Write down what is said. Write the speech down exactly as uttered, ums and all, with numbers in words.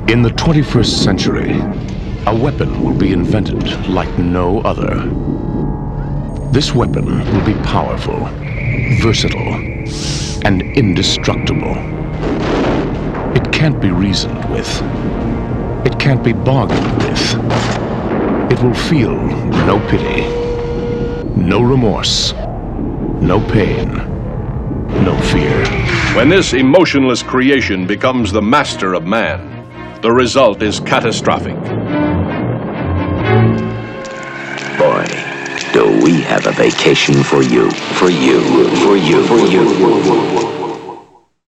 In the twenty-first century, a weapon will be invented like no other. This weapon will be powerful, versatile, and indestructible. It can't be reasoned with. It can't be bargained with. It will feel no pity, no remorse, no pain, no fear. When this emotionless creation becomes the master of man, the result is catastrophic. Boy, do we have a vacation for you, for you, for you, for you.